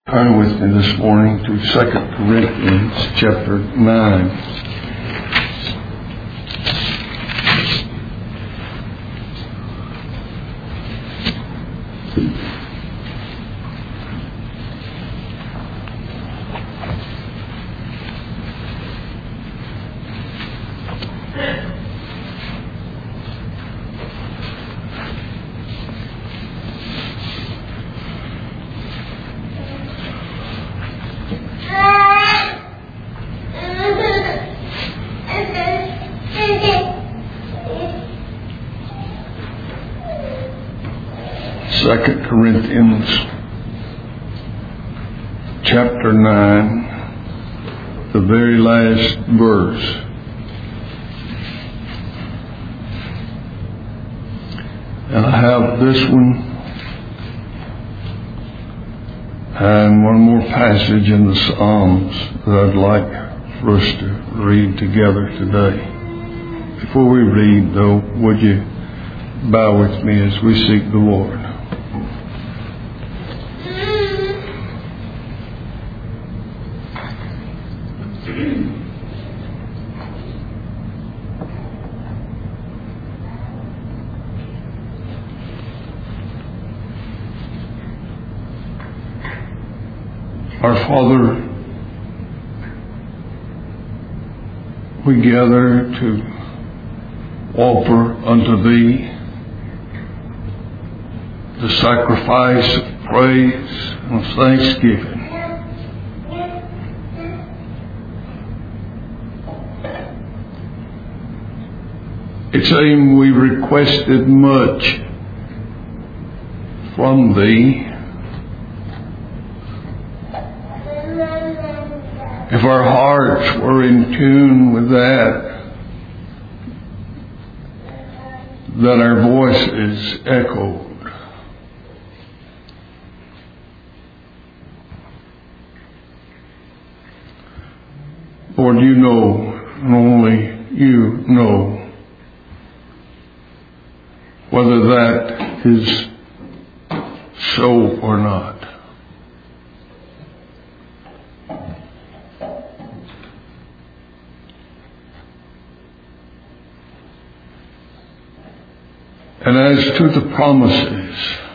Turn with me this morning to 2 Corinthians chapter 9. Second Corinthians chapter 9, the very last verse. And I have this one and one more passage in the Psalms that I'd like for us to read together today. Before we read, though, would you bow with me as we seek the Lord? Our Father, we gather to offer unto Thee the sacrifice of praise and of thanksgiving. It's saying we requested much from Thee. If our hearts were in tune with that our voices echoed. Lord, You know, and only You know, whether that is so or not. And as to the promises,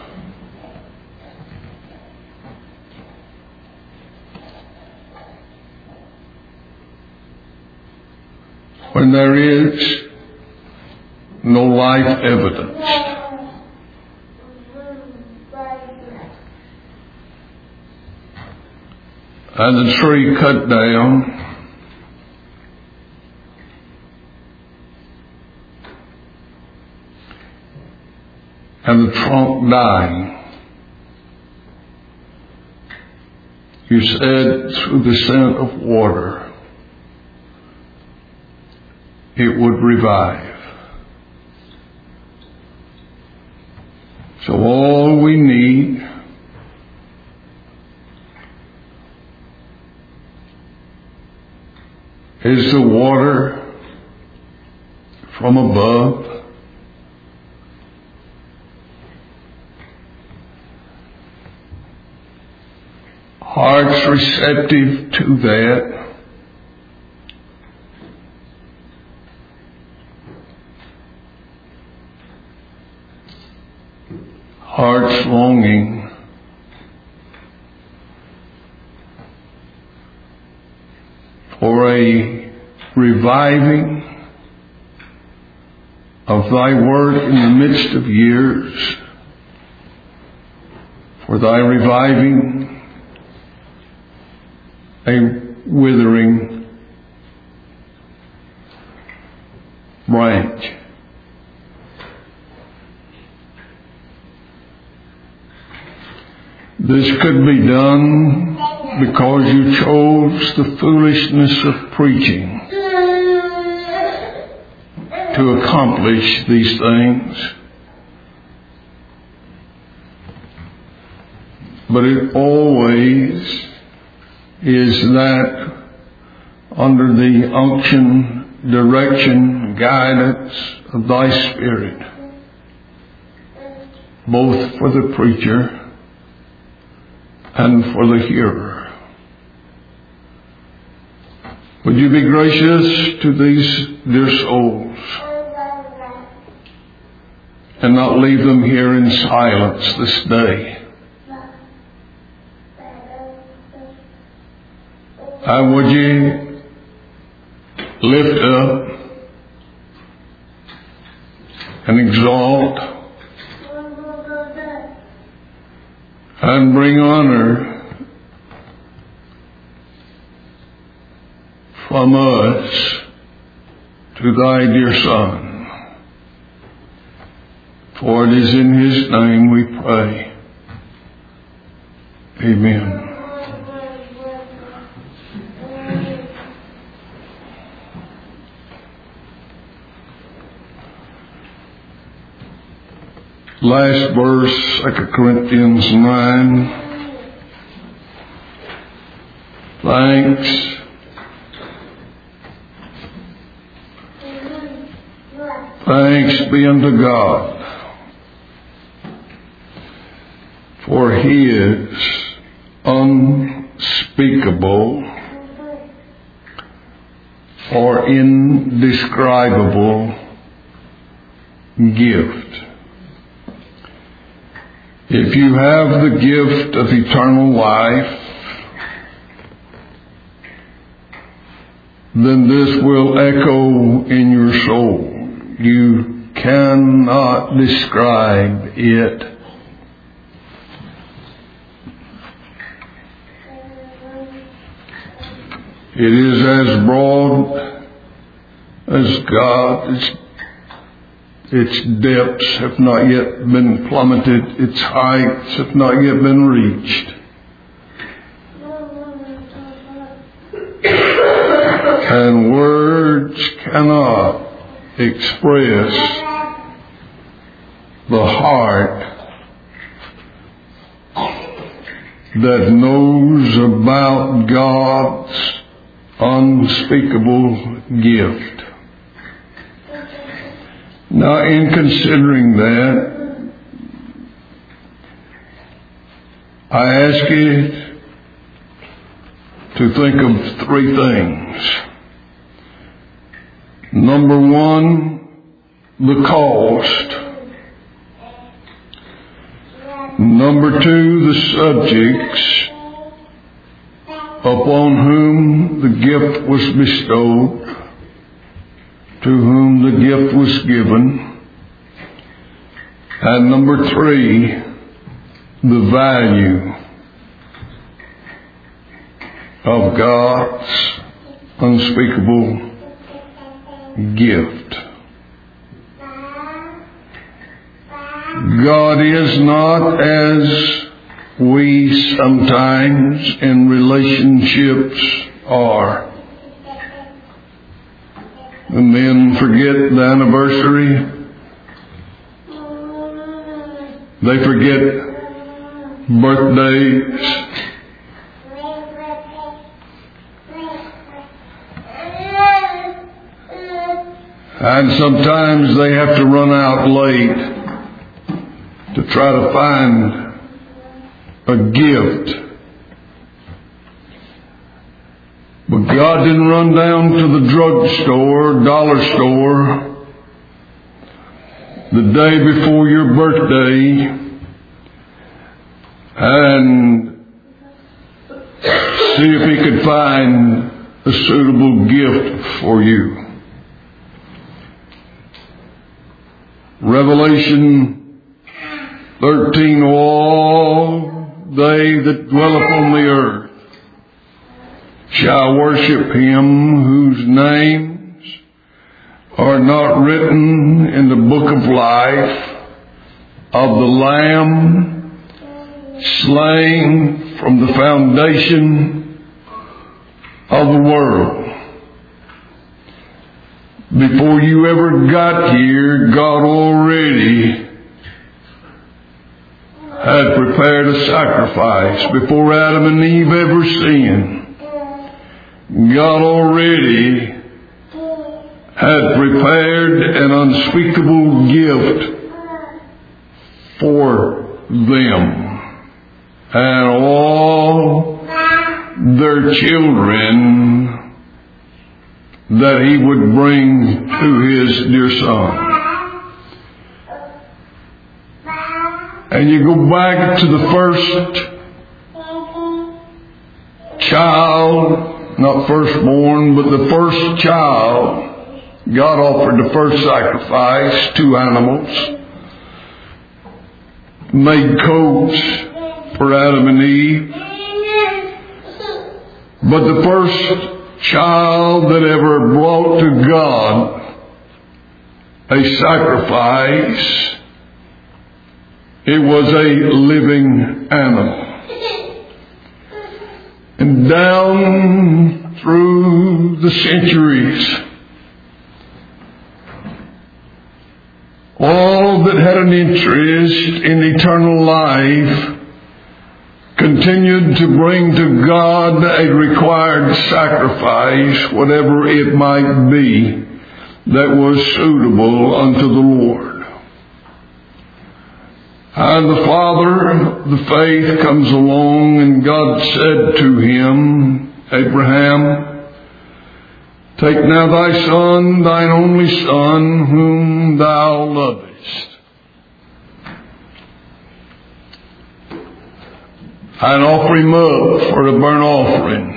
when there is no life evidence, and the tree cut down, and the trunk dying, You said through the scent of water it would revive. So all we need is the water from above, hearts receptive to that, hearts longing for a reviving of Thy work in the midst of years, for Thy reviving a withering branch. This could be done because You chose the foolishness of preaching to accomplish these things. But it always is that under the unction, direction, guidance of Thy Spirit, both for the preacher and for the hearer. Would you be gracious to these dear souls and not leave them here in silence this day? And would you lift up and exalt and bring honor from us to thy dear Son. For it is in his name we pray. Amen. Last verse, 2 Corinthians 9. Thanks be unto God for his unspeakable or indescribable gift. If you have the gift of eternal life, then this will echo in your soul. You cannot describe it. It is as broad as God. Its depths have not yet been plummeted. Its heights have not yet been reached. And words cannot express the heart that knows about God's unspeakable gift. Now, in considering that, I ask you to think of three things. Number one, the cost. Number two, the subjects upon whom the gift was bestowed, to whom the gift was given. And number three, the value of God's unspeakable gift. God is not as we sometimes in relationships are. The men forget the anniversary. They forget birthdays. And sometimes they have to run out late to try to find a gift. But God didn't run down to the drugstore, dollar store, the day before your birthday and see if he could find a suitable gift for you. Revelation 13, all they that dwell upon the earth shall worship him whose names are not written in the book of life of the Lamb slain from the foundation of the world. Before you ever got here, God already had prepared a sacrifice. Before Adam and Eve ever sinned, God already had prepared an unspeakable gift for them. and all their children that he would bring to his dear son. And you go back to the first child, not firstborn, but the first child. God offered the first sacrifice, 2 animals, made coats for Adam and Eve. But the first child that ever brought to God a sacrifice, it was a living animal. And down through the centuries, all that had an interest in eternal life continued to bring to God a required sacrifice, whatever it might be, that was suitable unto the Lord. And the father of the faith comes along, and God said to him, Abraham, take now thy son, thine only son, whom thou lovest, and offer him up for a burnt offering.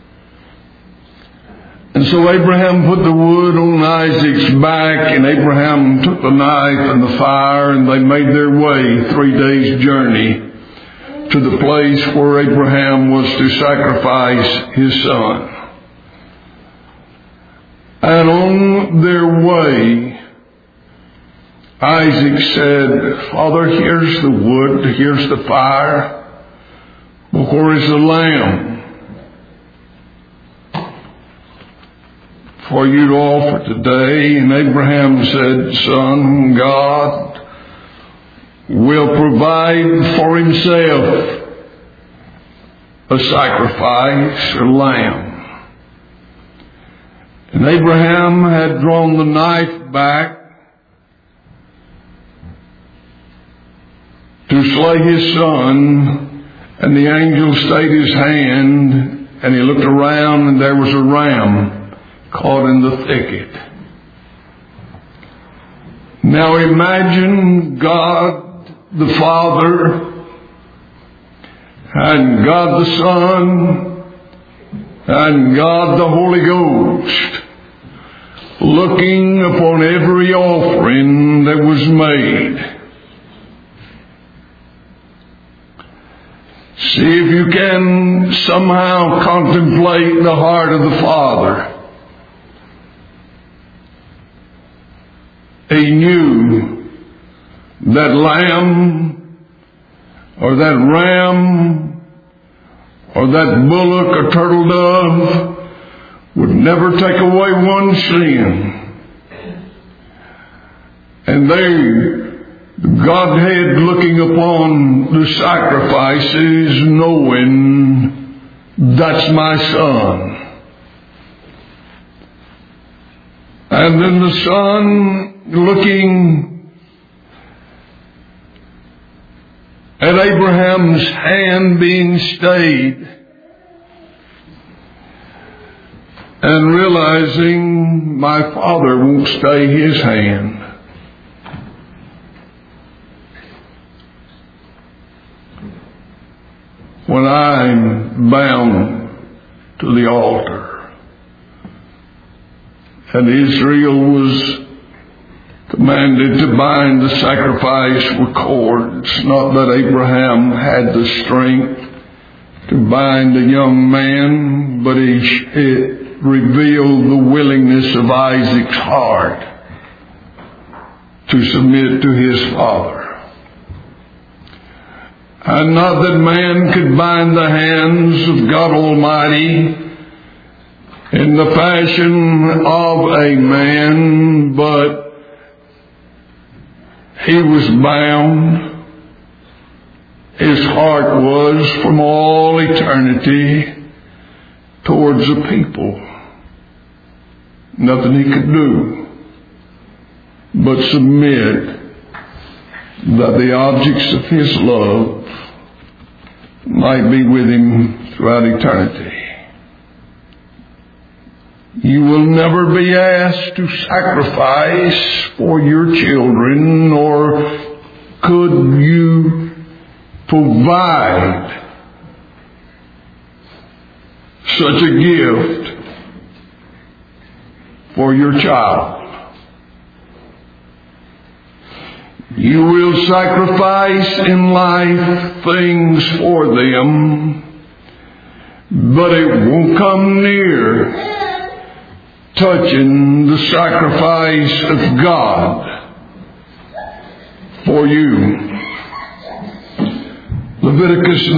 And so Abraham put the wood on Isaac's back, and Abraham took the knife and the fire, and they made their way 3 days' journey to the place where Abraham was to sacrifice his son. And on their way, Isaac said, Father, here's the wood, here's the fire, but where is the lamb for you to offer today? And Abraham said, Son, God will provide for himself a sacrifice, a lamb. And Abraham had drawn the knife back to slay his son, and the angel stayed his hand, and he looked around, and there was a ram caught in the thicket. Now imagine God the Father and God the Son and God the Holy Ghost looking upon every offering that was made. See if you can somehow contemplate the heart of the Father. He knew that lamb or that ram or that bullock or turtle dove would never take away one sin. And the Godhead looking upon the sacrifices, knowing that's my son. And then the Son looking at Abraham's hand being stayed and realizing my Father won't stay his hand. When I'm bound to the altar. And Israel was commanded to bind the sacrifice with cords. Not that Abraham had the strength to bind a young man, but it revealed the willingness of Isaac's heart to submit to his father. And not that man could bind the hands of God Almighty in the fashion of a man, but he was bound. His heart was from all eternity towards the people. Nothing he could do but submit that the objects of his love might be with Him throughout eternity. You will never be asked to sacrifice for your children, nor could you provide such a gift for your child. You will sacrifice in life things for them, but it won't come near touching the sacrifice of God for you. Leviticus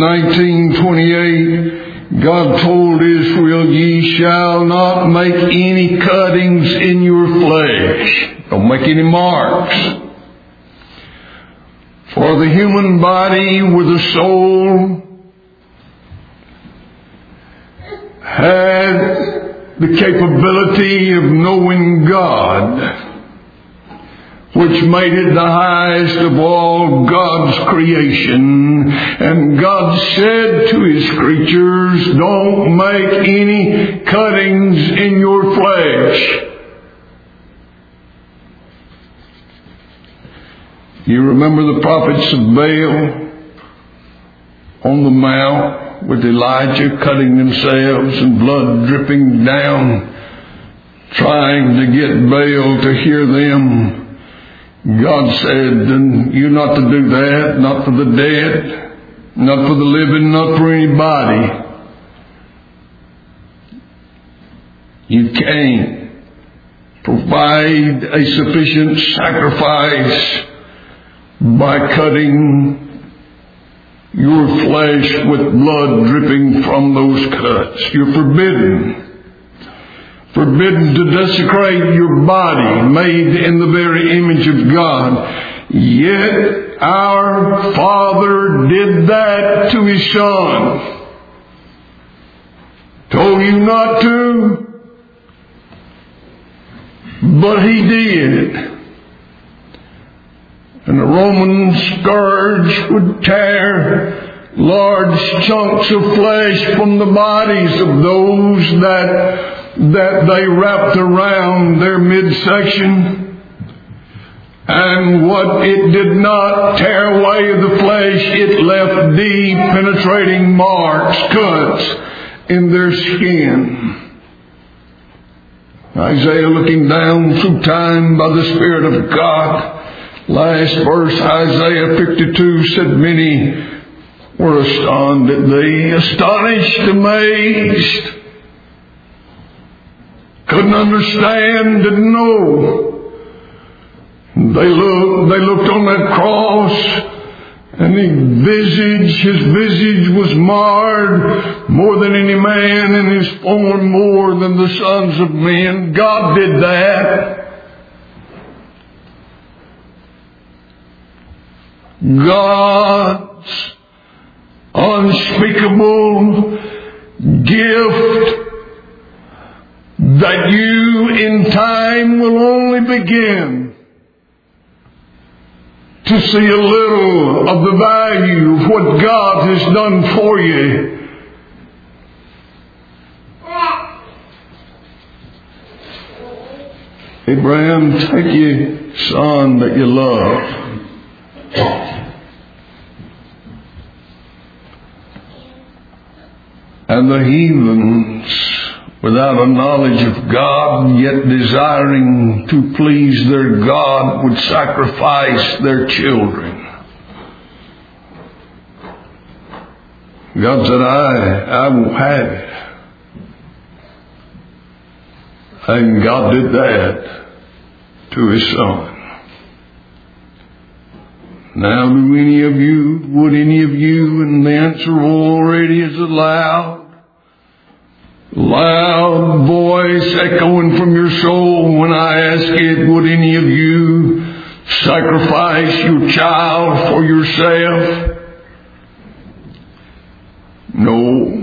19:28, God told Israel, ye shall not make any cuttings in your flesh. Don't make any marks. For the human body with a soul had the capability of knowing God, which made it the highest of all God's creation. And God said to His creatures, don't make any cuttings in your flesh. You remember the prophets of Baal on the mount with Elijah cutting themselves and blood dripping down, trying to get Baal to hear them. God said, you're not to do that, not for the dead, not for the living, not for anybody. You can't provide a sufficient sacrifice by cutting your flesh with blood dripping from those cuts. You're forbidden to desecrate your body made in the very image of God. Yet our Father did that to His Son. Told you not to, but He did. And the Roman scourge would tear large chunks of flesh from the bodies of those that they wrapped around their midsection. And what it did not tear away of the flesh, it left deep penetrating marks, cuts in their skin. Isaiah, looking down through time by the Spirit of God, last verse, Isaiah 52, said, many were astonished at thee, astonished, amazed, couldn't understand, didn't know. They looked on that cross, and his visage was marred more than any man, and his form more than the sons of men. God did that. God's unspeakable gift that you in time will only begin to see a little of the value of what God has done for you. Abraham, take your son that you love. And the heathens, without a knowledge of God, yet desiring to please their God, would sacrifice their children. God said, I will have it. And God did that to His Son. Now, would any of you, and the answer already is a loud voice echoing from your soul when I ask it, would any of you sacrifice your child for yourself? No.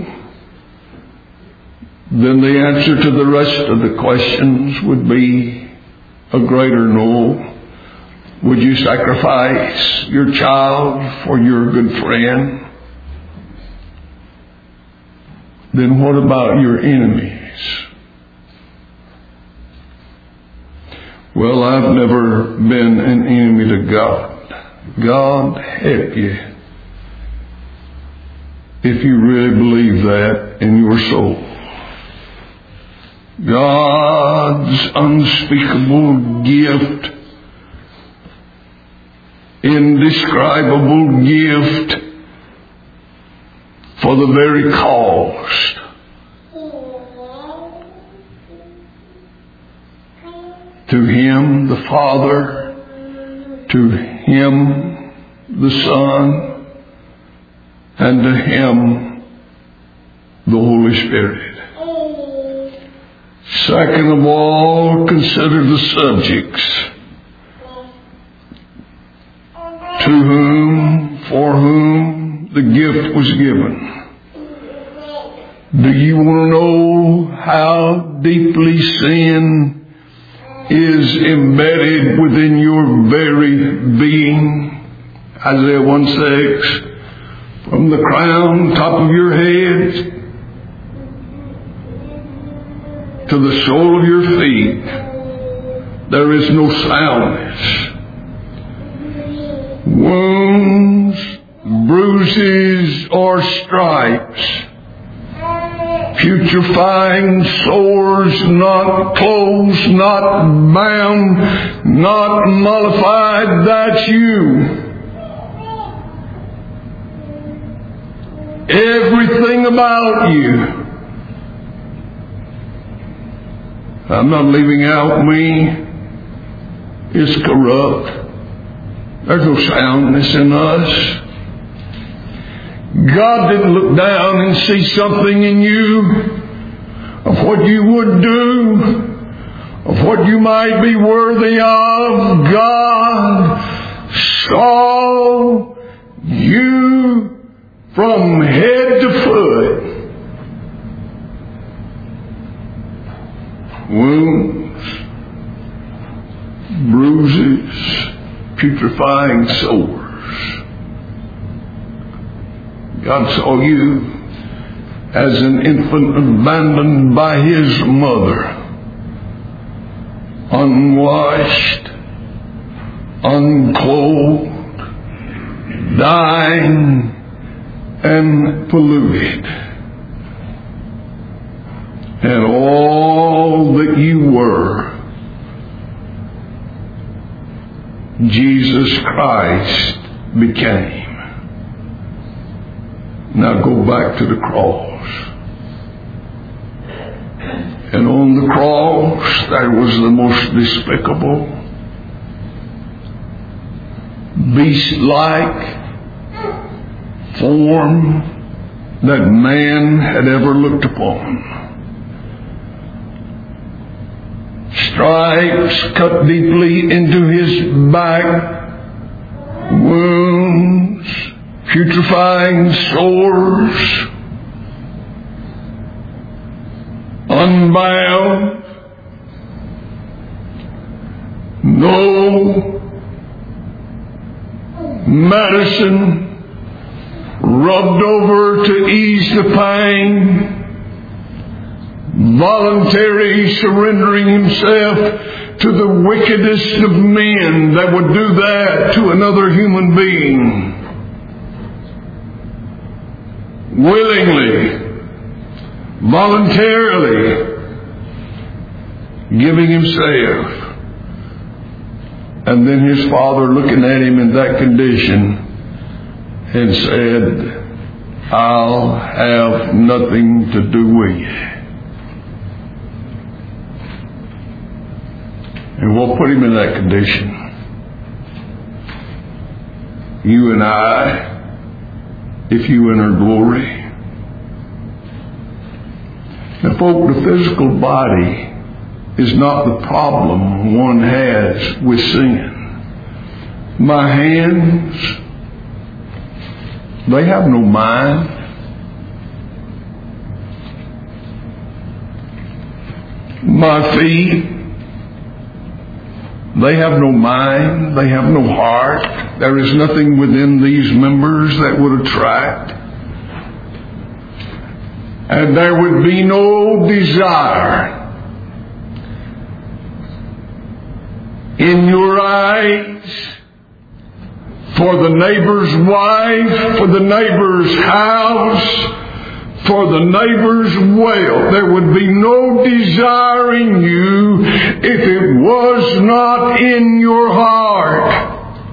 Then the answer to the rest of the questions would be a greater no. Would you sacrifice your child for your good friend? then what about your enemies? Well, I've never been an enemy to God. God help you if you really believe that in your soul. God's unspeakable gift, indescribable gift for the very cause. To Him, the Father, to Him, the Son, and to Him, the Holy Spirit. Second of all, consider the subjects. To whom, for whom the gift was given. Do you want to know how deeply sin is embedded within your very being? Isaiah 1:6, from the crown, top of your head, to the sole of your feet, there is no soundness. Wounds, bruises, or stripes, putrefying sores, not closed, not bound, not mollified, that's you. Everything about you. I'm not leaving out me. It's corrupt. There's no soundness in us. God didn't look down and see something in you of what you would do, of what you might be worthy of. God saw you from head to foot. Wounds, bruises, putrefying sores. God saw you as an infant abandoned by his mother, unwashed, unclothed, dying, and polluted. And all that you were, Jesus Christ became. Now go back to the cross. And on the cross, there was the most despicable, beast-like form that man had ever looked upon. Stripes cut deeply into his back, wounds, putrefying sores, unbound, no medicine rubbed over to ease the pain, voluntary surrendering himself to the wickedest of men that would do that to another human being. Willingly, voluntarily giving himself. And then his Father looking at him in that condition and said, I'll have nothing to do with you. And we'll put him in that condition. You and I, if you enter glory. Now, folk, the physical body is not the problem one has with sin. My hands, they have no mind. My feet, they have no mind. They have no heart. There is nothing within these members that would attract. and there would be no desire in your eyes for the neighbor's wife, for the neighbor's house, for the neighbor's well. There would be no desire in you if it was not in your heart.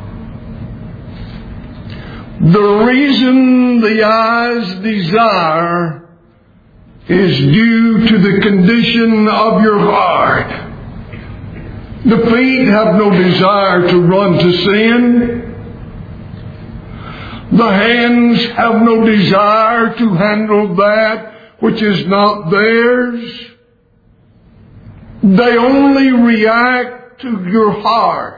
The reason the eyes desire is due to the condition of your heart. The feet have no desire to run to sin. The hands have no desire to handle that which is not theirs. They only react to your heart.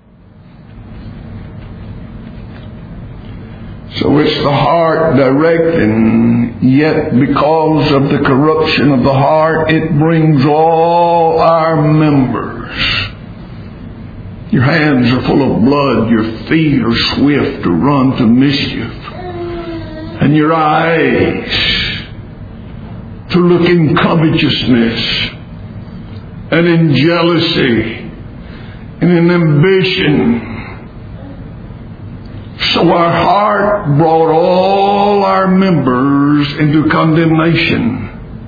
So it's the heart directing, yet because of the corruption of the heart, it brings all our members. Your hands are full of blood, your feet are swift to run to mischief, and your eyes to look in covetousness and in jealousy and in ambition. So our heart brought all our members into condemnation.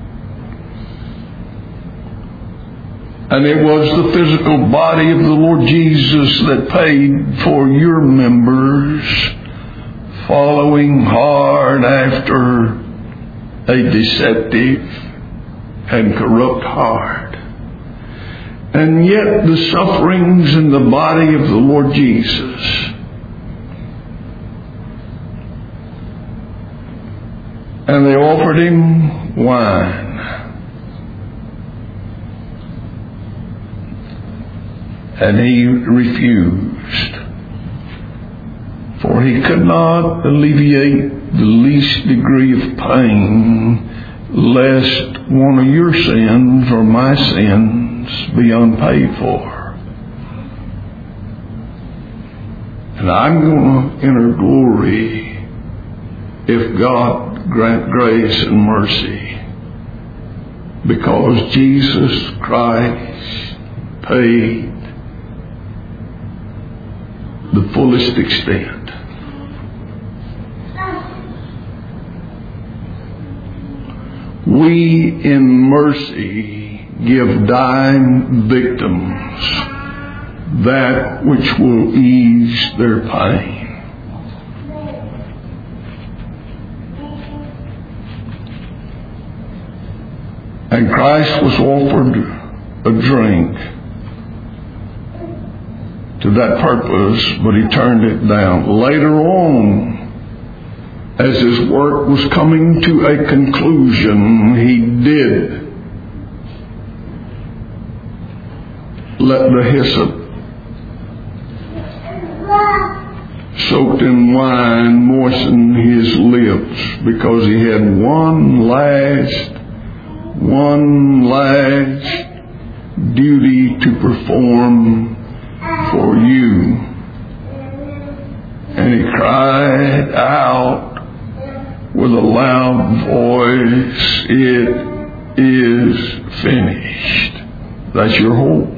And it was the physical body of the Lord Jesus that paid for your members, following hard after a deceptive and corrupt heart. And yet the sufferings in the body of the Lord Jesus, and they offered him wine. And he refused. For he could not alleviate the least degree of pain, lest one of your sins or my sins be unpaid for. And I'm going to enter glory if God grant grace and mercy, because Jesus Christ paid the fullest extent. We in mercy give dying victims that which will ease their pain. And Christ was offered a drink to that purpose, but he turned it down. Later on, as his work was coming to a conclusion, he did let the hyssop soaked in wine moisten his lips, because he had one last duty to perform for you. And he cried out with a loud voice, "It is finished." That's your hope.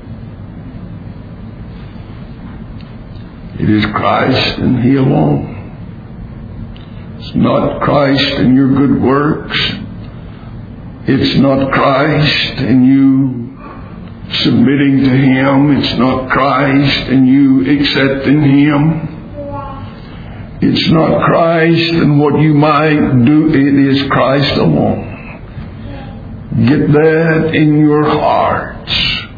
It is Christ and he alone. It's not Christ and your good works. It's not Christ and you submitting to him. It's not Christ and you accepting him. It's not Christ and what you might do. It is Christ alone. Get that in your hearts.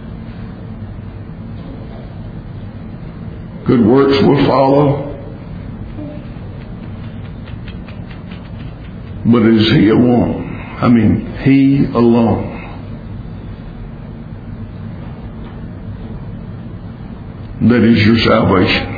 Good works will follow. But it is he alone. He alone. That is your salvation.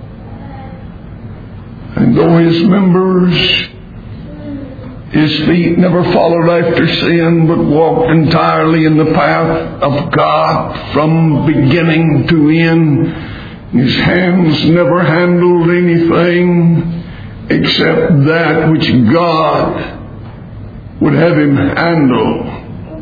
And though his members, his feet never followed after sin, but walked entirely in the path of God from beginning to end, his hands never handled anything except that which God would have him handle.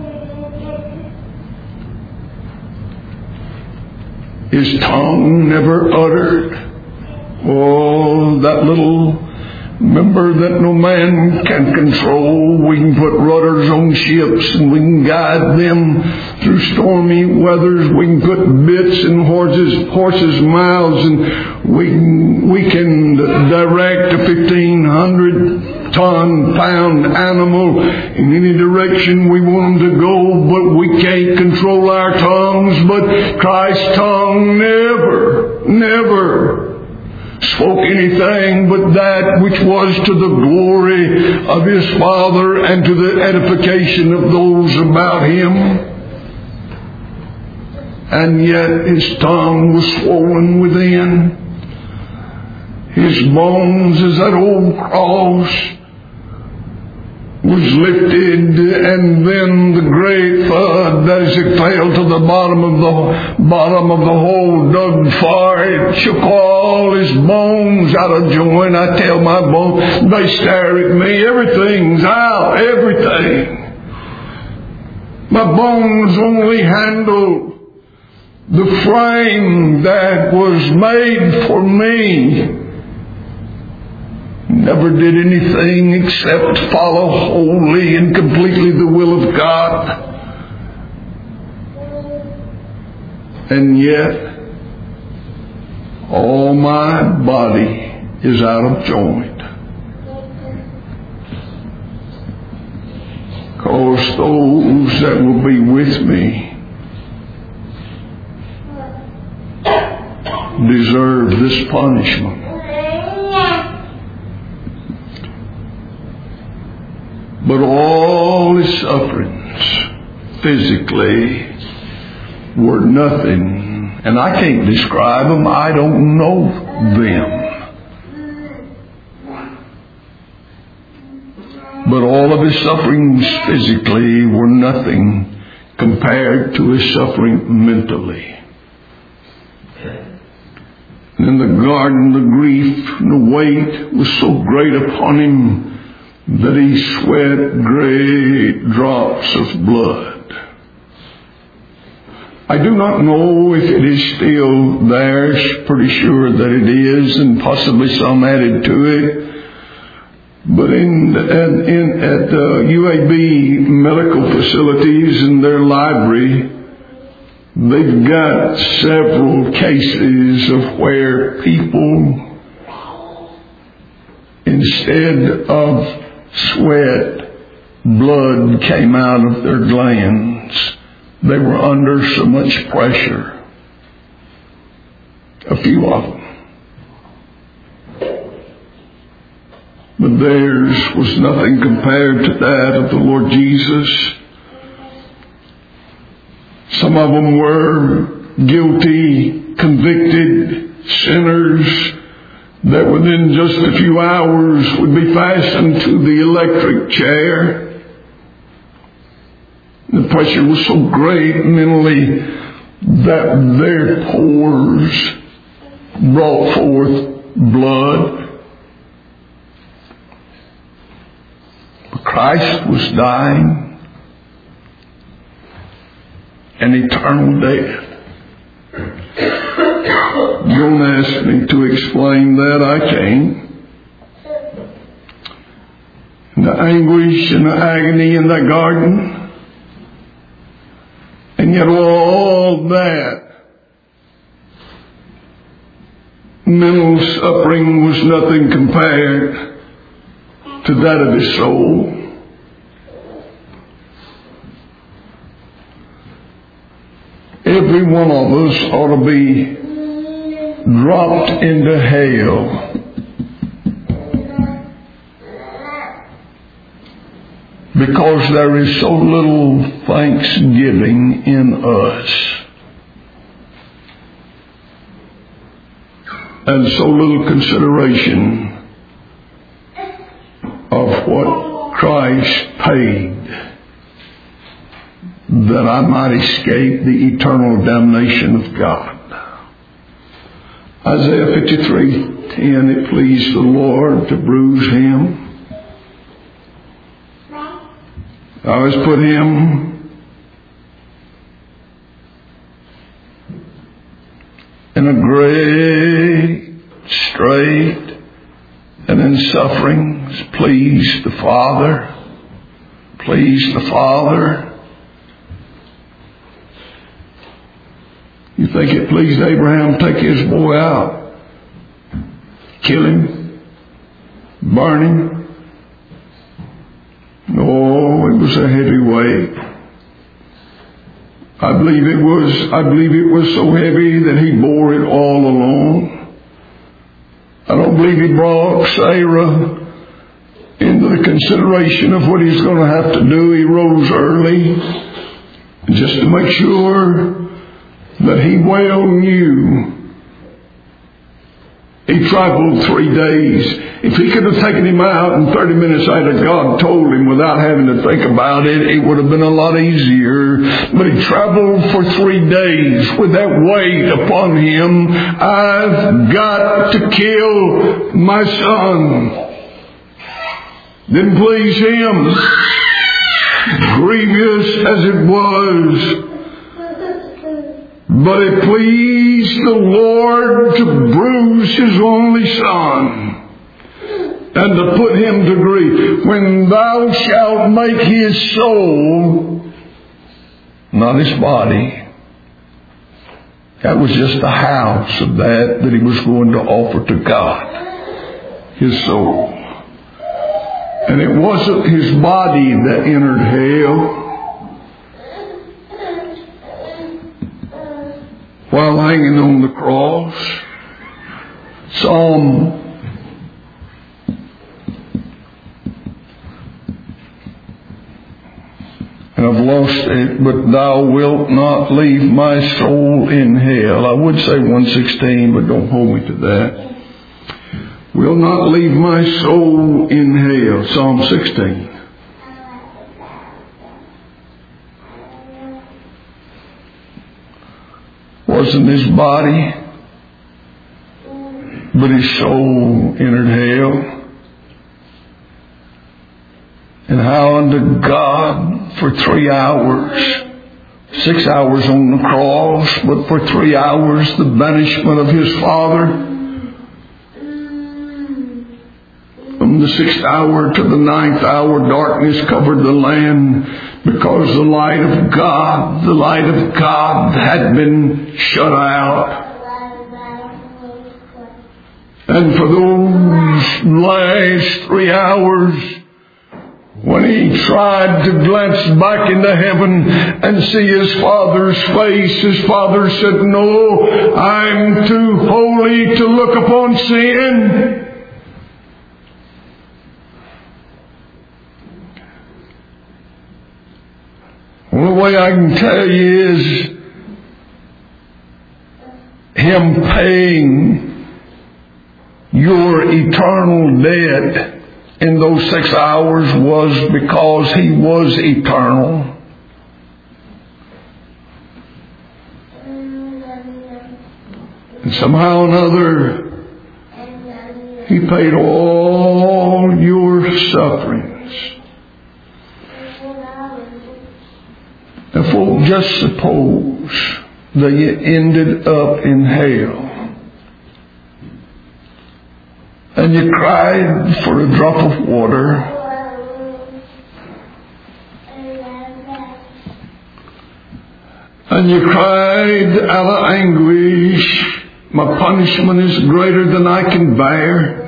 His tongue never uttered. Oh, that little member that no man can control. We can put rudders on ships and we can guide them through stormy weathers. We can put bits in horses' mouths, and we can direct a 1,500-pound animal in any direction we want them to go, but we can't control our tongues. But Christ's tongue never spoke anything but that which was to the glory of His Father and to the edification of those about Him. And yet His tongue was swollen within. His bones, as that old cross was lifted, and then the great flood that as it fell to the bottom of the hole dug far, it shook all his bones out of joint. I tell my bones, they stare at me, everything's out, everything. My bones only handle the frame that was made for me. Never did anything except follow wholly and completely the will of God. And yet, all my body is out of joint. Because those that will be with me deserve this punishment. But all His sufferings physically were nothing. And I can't describe them. I don't know them. But all of His sufferings physically were nothing compared to His suffering mentally. And in the garden, the grief and the weight was so great upon Him that He sweat great drops of blood. I do not know if it is still there. Pretty sure that it is, and possibly some added to it. But at UAB medical facilities in their library, they've got several cases of where people, instead of sweat, blood came out of their glands. They were under so much pressure. A few of them. But theirs was nothing compared to that of the Lord Jesus. Some of them were guilty, convicted sinners that within just a few hours would be fastened to the electric chair. The pressure was so great mentally that their pores brought forth blood. But Christ was dying an eternal death. Don't ask me to explain that. I can't. And the anguish and the agony in that garden. And yet all that mental suffering was nothing compared to that of His soul. Every one of us ought to be dropped into hell. Because there is so little thanksgiving in us. And so little consideration of what Christ paid that I might escape the eternal damnation of God. Isaiah 53:10, it pleased the Lord to bruise Him. Thou hast put him in a great strait, and in sufferings please the Father. Please the Father. You think it pleased Abraham to take his boy out, kill him, burn him? No, it was a heavy weight. I believe it was so heavy that he bore it all alone. I don't believe he brought Sarah into the consideration of what he's going to have to do. He rose early just to make sure that he well knew. He traveled 3 days. If he could have taken him out in 30 minutes after God told him without having to think about it, it would have been a lot easier. But he traveled for 3 days with that weight upon him. I've got to kill my son. Didn't please him. Grievous as it was. But it pleased the Lord to bruise His only Son and to put Him to grief. When thou shalt make His soul, not His body, that was just the house of that He was going to offer to God. His soul. And it wasn't His body that entered hell. While hanging on the cross, and I've lost it, but thou wilt not leave my soul in hell. I would say 116, but don't hold me to that. Will not leave my soul in hell. Psalm 16. Wasn't his body, but his soul entered hell. And how unto God for 3 hours, 6 hours on the cross, but for 3 hours the banishment of his Father. From the 6th hour to the 9th hour, darkness covered the land, because the light of God had been shut out. And for those last 3 hours, when he tried to glance back into heaven and see his Father's face, his Father said, "No, I'm too holy to look upon sin." The way I can tell you is Him paying your eternal debt in those 6 hours was because He was eternal. And somehow or another, He paid all your sufferings. Now, folk, just suppose that you ended up in hell and you cried for a drop of water, and you cried out of anguish, "My punishment is greater than I can bear."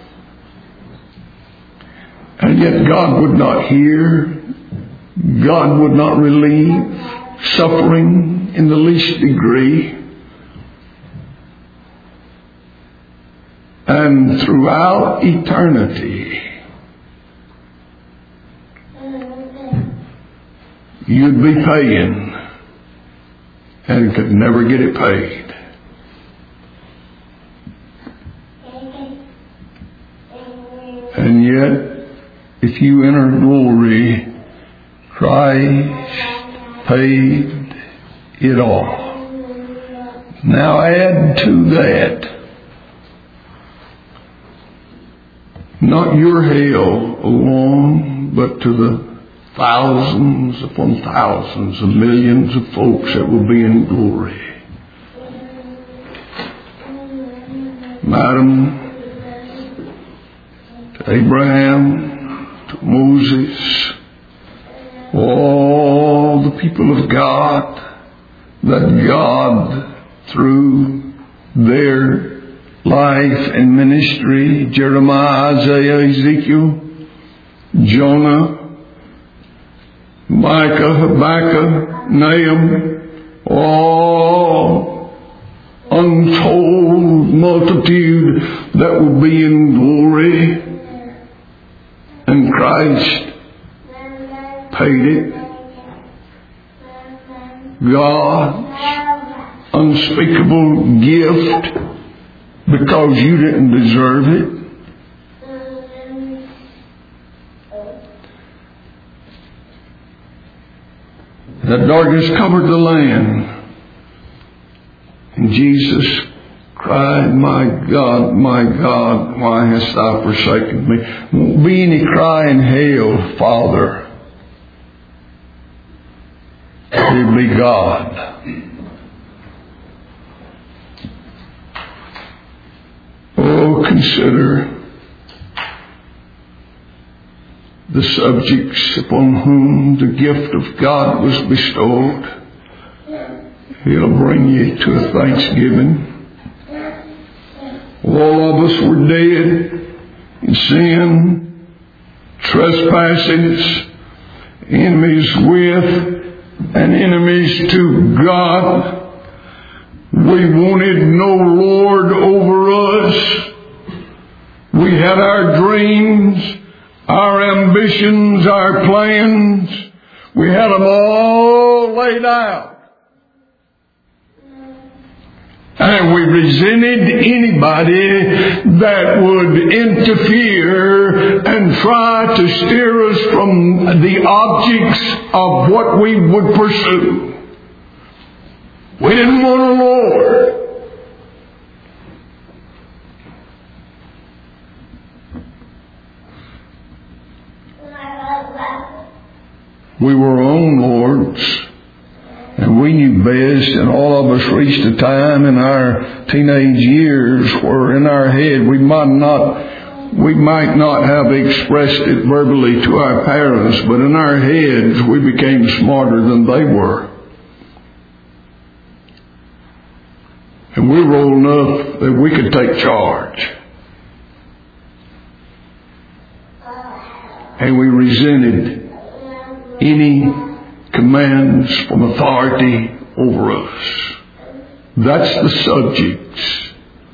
And yet God would not hear. God would not relieve suffering in the least degree. And throughout eternity, you'd be paying and could never get it paid. And yet, if you enter glory, Christ paid it all. Now add to that, not your hell alone, but to the thousands upon thousands of millions of folks that will be in glory. Madam, to Abraham, to Moses, all the people of God, that God, through their life and ministry, Jeremiah, Isaiah, Ezekiel, Jonah, Micah, Habakkuk, Nahum, all untold multitude that will be in glory, and Christ paid it. God's unspeakable gift, because you didn't deserve it. The darkness covered the land, and Jesus cried, my God, why hast thou forsaken me? Won't be any cry in hell, Father. It'll be God. Oh, consider the subjects upon whom the gift of God was bestowed. He'll bring you to a thanksgiving. All of us were dead in sin, trespasses, enemies with and enemies to God. We wanted no Lord over us. We had our dreams, our ambitions, our plans. We had them all laid out. And we resented anybody that would interfere and try to steer us from the objects of what we would pursue. We didn't want a Lord. We were our own lords. And we knew best, and all of us reached a time in our teenage years where in our head we might not have expressed it verbally to our parents, but in our heads we became smarter than they were. And we were old enough that we could take charge. And we resented any commands from authority over us. That's the subjects.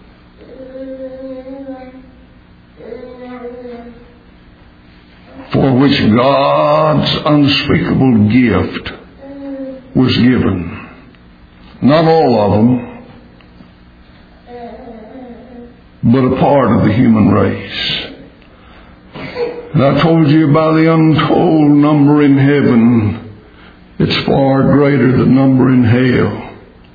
For which God's unspeakable gift was given. Not all of them, but a part of the human race. And I told you about the untold number in heaven. It's far greater than number in hell.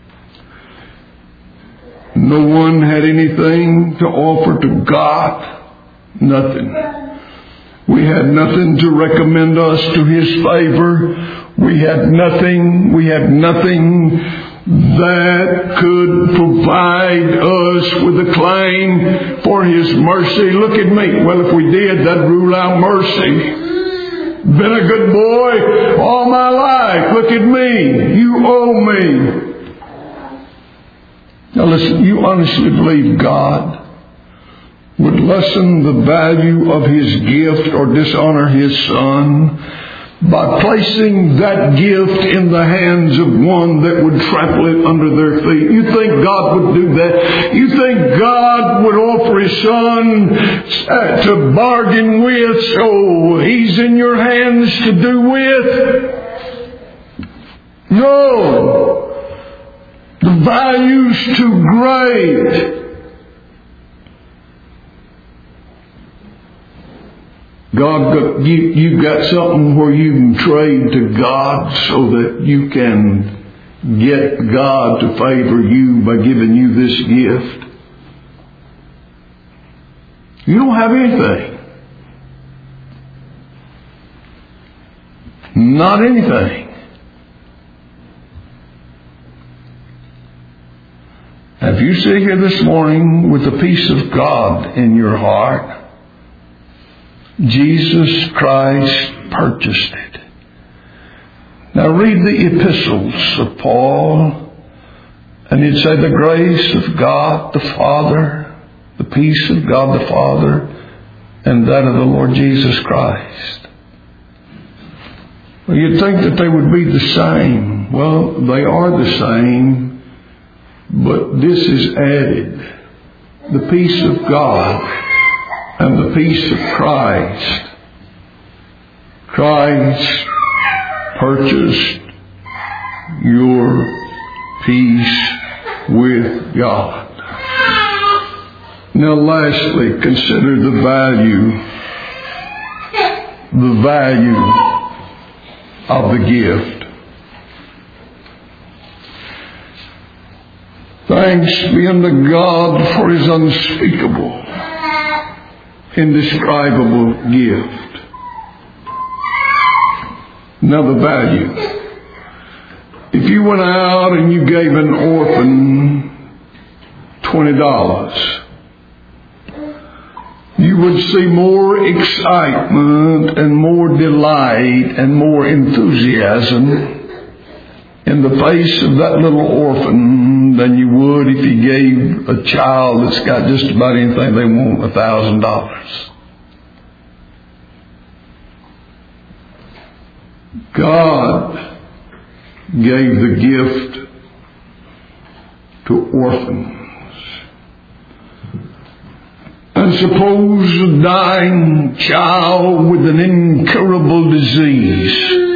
No one had anything to offer to God. Nothing. We had nothing to recommend us to His favor. We had nothing that could provide us with a claim for His mercy. Look at me. Well, if we did, that'd rule out mercy. Been a good boy all my life. Look at me. You owe me. Now listen, you honestly believe God would lessen the value of His gift or dishonor His Son by placing that gift in the hands of one that would trample it under their feet? You think God would do that? You think God would offer His Son to bargain with, so He's in your hands to do with? No. The value's too great. God, you've got something where you can trade to God so that you can get God to favor you by giving you this gift. You don't have anything. Not anything. If you sit here this morning with the peace of God in your heart, Jesus Christ purchased it. Now read the epistles of Paul, and he'd say the grace of God the Father, the peace of God the Father, and that of the Lord Jesus Christ. Well, you'd think that they would be the same. Well, they are the same, but this is added. The peace of God and the peace of Christ. Christ purchased your peace with God. Now lastly, consider the value of the gift. Thanks be unto God for His unspeakable, indescribable gift. Now the value. If you went out and you gave an orphan $20, you would see more excitement and more delight and more enthusiasm in the face of that little orphan than you would if you gave a child that's got just about anything they want $1,000. God gave the gift to orphans. And suppose a dying child with an incurable disease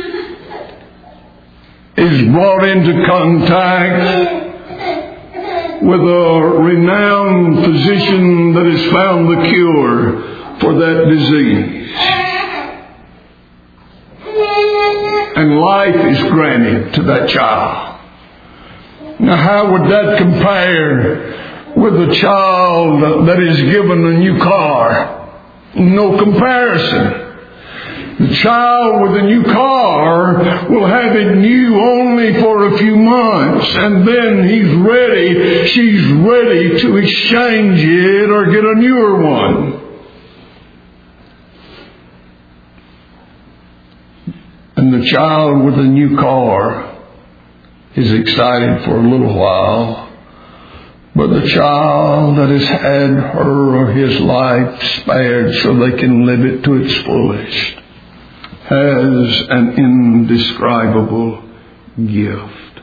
is brought into contact with a renowned physician that has found the cure for that disease. And life is granted to that child. Now how would that compare with a child that is given a new car? No comparison. The child with a new car will have it new only for a few months, and then she's ready to exchange it or get a newer one. And the child with a new car is excited for a little while, but the child that has had her or his life spared so they can live it to its fullest has an indescribable gift.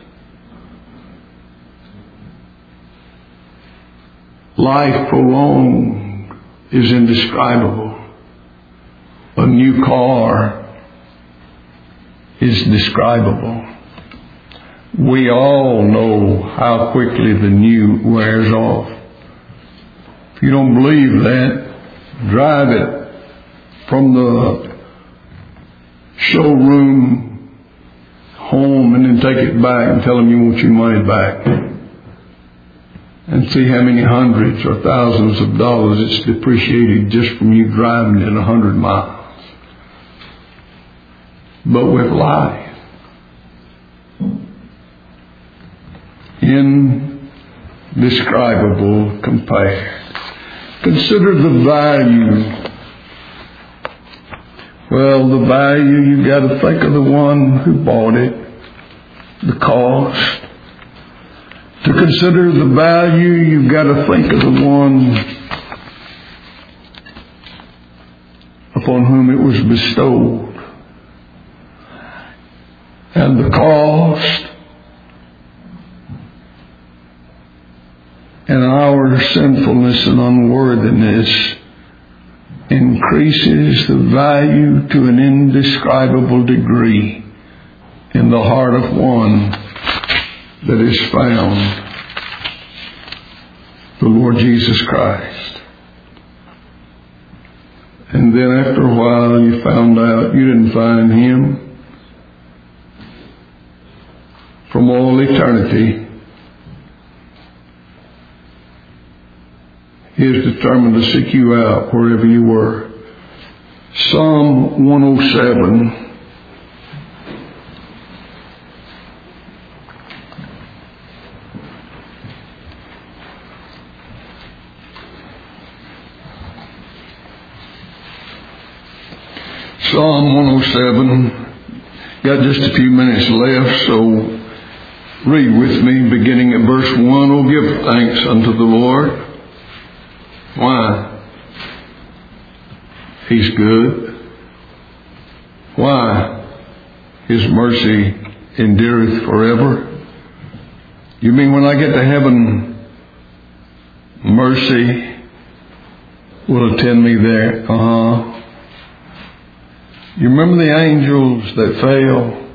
Life prolonged is indescribable. A new car is describable. We all know how quickly the new wears off. If you don't believe that, drive it from the showroom home and then take it back and tell them you want your money back. And see how many hundreds or thousands of dollars it's depreciated just from you driving it 100 miles. But with life, indescribable compared. Consider the value. Well, the value, you've got to think of the one who bought it, the cost. To consider the value, you've got to think of the one upon whom it was bestowed. And the cost and our sinfulness and unworthiness increases the value to an indescribable degree in the heart of one that is found, the Lord Jesus Christ. And then after a while you found out you didn't find Him. From all eternity, He is determined to seek you out wherever you were. Psalm 107 Psalm 107. Got just a few minutes left, so read with me beginning at verse 1. Oh, give thanks unto the Lord. Why? He's good. Why? His mercy endureth forever. You mean when I get to heaven, mercy will attend me there? You remember the angels that fell?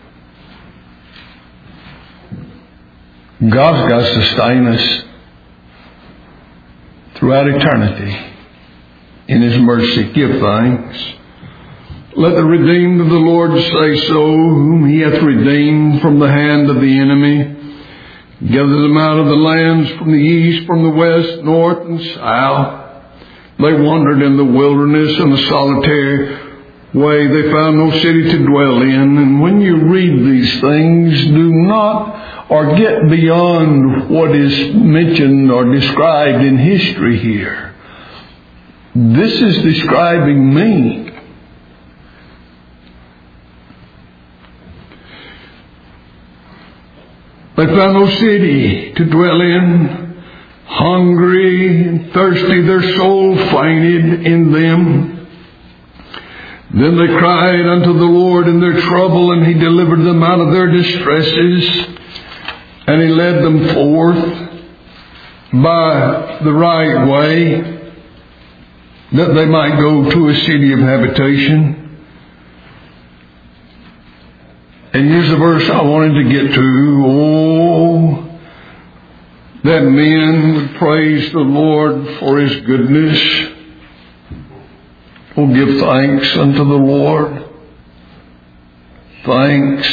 God's got to sustain us throughout eternity in His mercy. Give thanks. Let the redeemed of the Lord say so, whom He hath redeemed from the hand of the enemy. Gather them out of the lands from the east, from the west, north, and south. They wandered in the wilderness in a solitary way. They found no city to dwell in. And when you read these things, do not or get beyond what is mentioned or described in history here. This is describing me. They found no city to dwell in. Hungry and thirsty, their soul fainted in them. Then they cried unto the Lord in their trouble, and He delivered them out of their distresses. And He led them forth by the right way, that they might go to a city of habitation. And here's the verse I wanted to get to. Oh, that men would praise the Lord for His goodness. Oh, give thanks unto the Lord. Thanks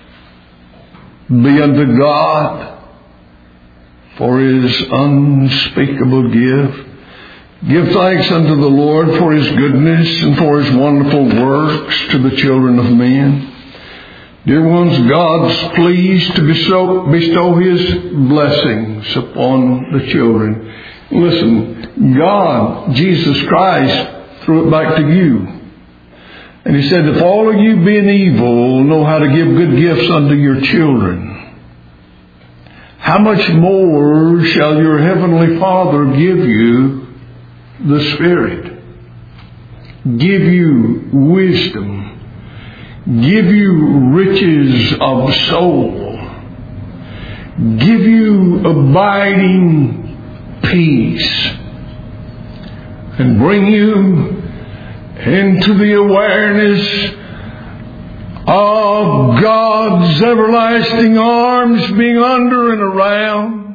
be unto God for His unspeakable gift. Give thanks unto the Lord for His goodness and for His wonderful works to the children of men. Dear ones, God's pleased to bestow His blessings upon the children. Listen, God, Jesus Christ, threw it back to you. And He said, if all of you being evil know how to give good gifts unto your children, how much more shall your Heavenly Father give you the Spirit, give you wisdom, give you riches of soul, give you abiding peace, and bring you into the awareness of God's everlasting arms being under and around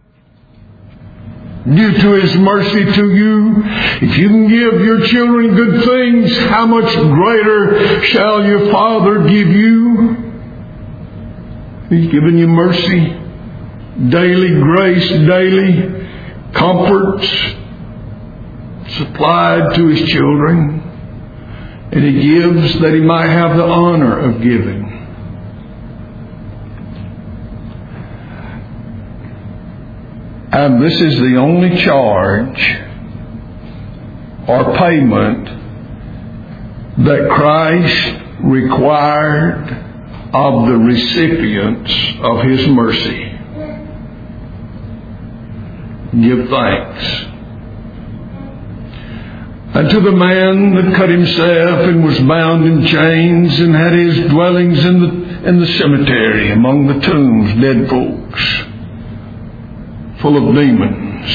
due to His mercy to you. If you can give your children good things, how much greater shall your Father give you? He's given you mercy, daily grace, daily comforts supplied to His children. And He gives that He might have the honor of giving. And this is the only charge or payment that Christ required of the recipients of His mercy. Give thanks. And to the man that cut himself and was bound in chains and had his dwellings in the cemetery among the tombs, dead folks, full of demons.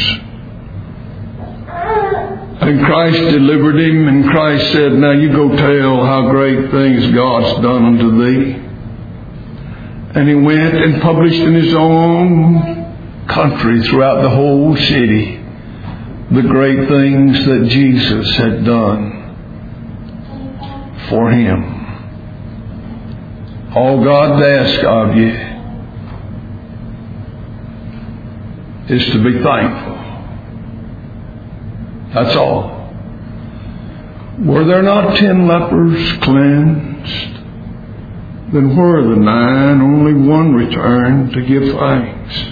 And Christ delivered him, and Christ said, now you go tell how great things God's done unto thee. And He went and published in His own country throughout the whole city the great things that Jesus had done for him. All God asks of you is to be thankful. That's all. Were there not 10 lepers cleansed? Then where are the 9? Only one returned to give thanks.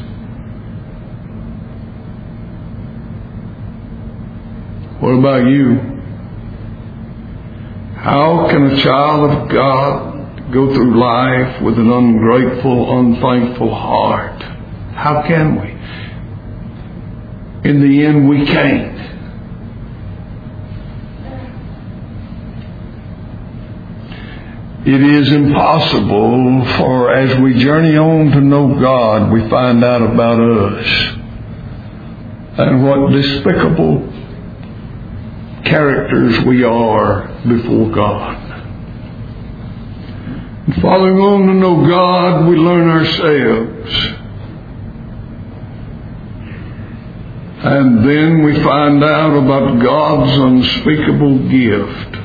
What about you? How can a child of God go through life with an ungrateful, unthankful heart? How can we? In the end, we can't. It is impossible, for as we journey on to know God, we find out about us and what despicable characters we are before God. And following on to know God, we learn ourselves. And then we find out about God's unspeakable gift.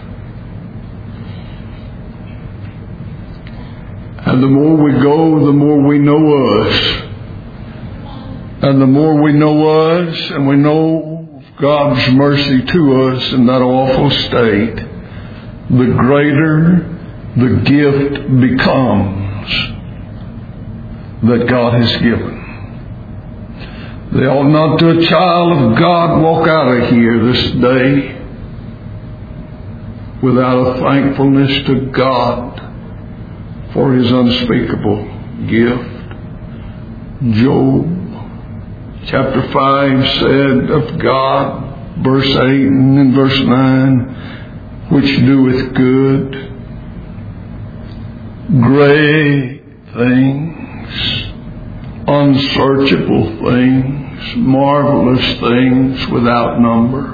And the more we go, the more we know us. And the more we know us and we know God's mercy to us in that awful state, the greater the gift becomes that God has given. They ought not to a child of God walk out of here this day without a thankfulness to God for His unspeakable gift. Job chapter 5 said of God, verse 8 and in verse 9, which doeth good, great things, unsearchable things, marvelous things without number.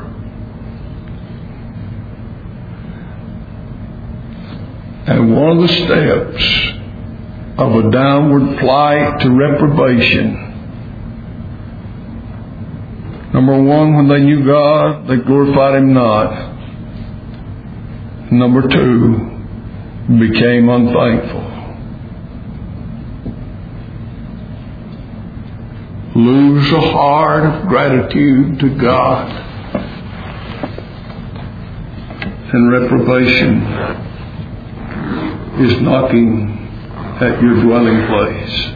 And one of the steps of a downward flight to reprobation, number one, when they knew God, they glorified Him not. Number two, became unthankful. Lose a heart of gratitude to God, and reprobation is knocking at your dwelling place.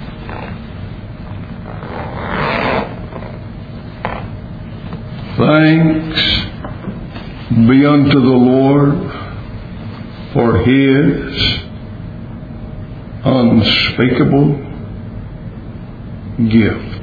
Thanks be unto the Lord for His unspeakable gift.